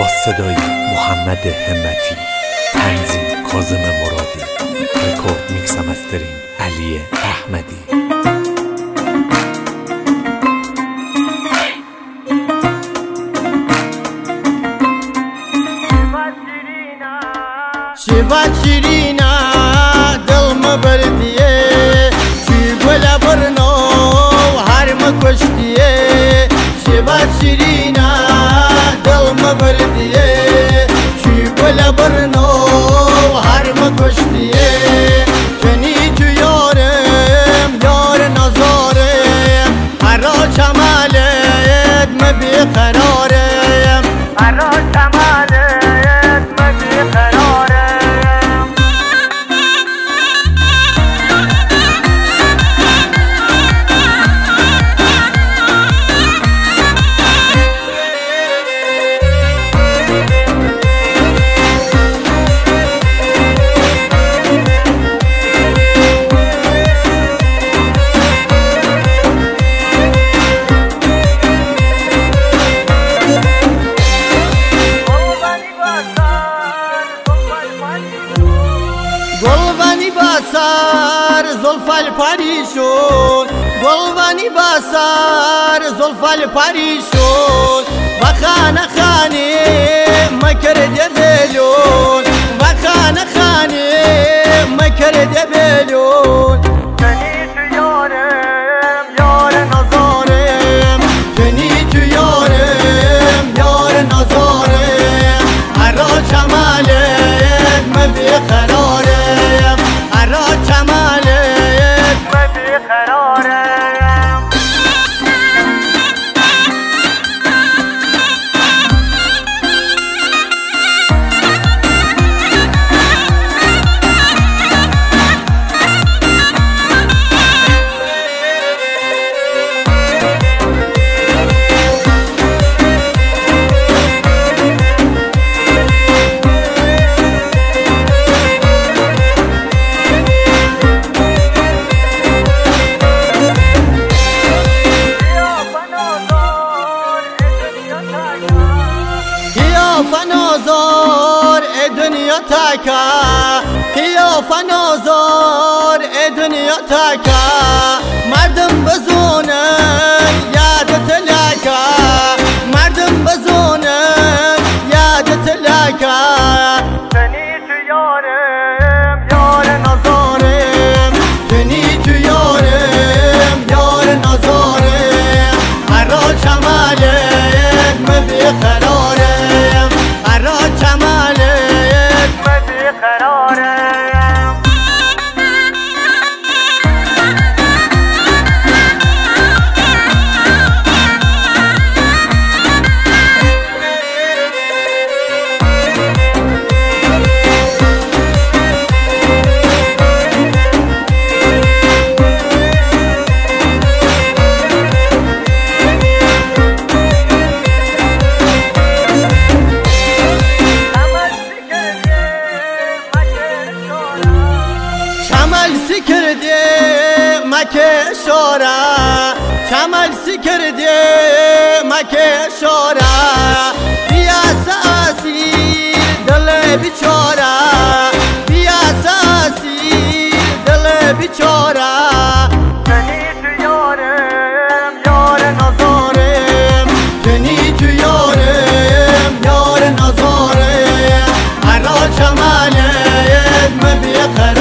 با صدای محمد همتی، تنظیم کاظم مرادی، رکورد میکس و مسترینگ علی احمدی. شیبات شیرینا دلم بردیه چی گل برنو هرم کشتیه شیبات شیرینا دلم بردیه چی گل برنو هرم کشتیه کنی تو یارم یار نزارم هرا چمالت مبی قرارم هرا چمالت مبی قرارم. گلوانی باسار زلفال پریشون گلوانی باسار زلفال پریشون و خانه خانه مکرد بلون و خانه خانه مکرد بلون کنی تو یارم یار نزارم کنی تو یارم یار نزارم هرا چمالت مبی قرارم هرا چمالت مبی قرارم. فنازار دنیا تاکا قیاف نازار دنیا تاکا مردم بزونن یادت لاکا مردم بزونن یادت لاکا کنی تو یارم یار نزارم کنی تو یارم یار نزارم هرا چمالت مبی قرارم هرا چمالت مبی قرارم. سکرده مکه شورا کمال سکرده مکه شورا بیا ساسیر دل بیچارا بیا ساسیر دل بیچارا کنی تو یارم یار نزارم کنی تو یارم یار نزارم هرا چمالت مبی قرارم